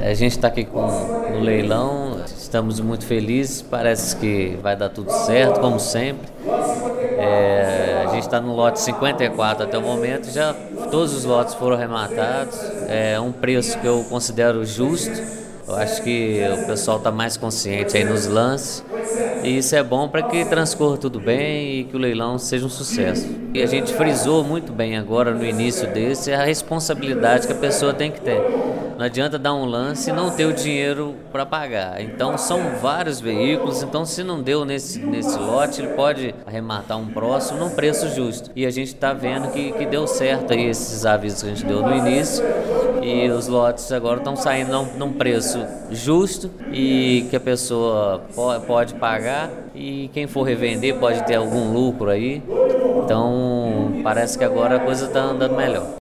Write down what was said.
A gente está aqui no leilão, estamos muito felizes, parece que vai dar tudo certo, como sempre. A gente está no lote 54 até o momento, já todos os lotes foram arrematados, é um preço que eu considero justo. Eu acho que o pessoal está mais consciente aí nos lances e isso é bom para que transcorra tudo bem e que o leilão seja um sucesso. E a gente frisou muito bem agora no início desse a responsabilidade que a pessoa tem que ter. Não adianta dar um lance e não ter o dinheiro para pagar. Então são vários veículos, então se não deu nesse lote, ele pode arrematar um próximo num preço justo. E a gente está vendo que deu certo aí esses avisos que a gente deu no início. E os lotes agora estão saindo num preço justo e que a pessoa pode pagar e quem for revender pode ter algum lucro aí. Então parece que agora a coisa está andando melhor.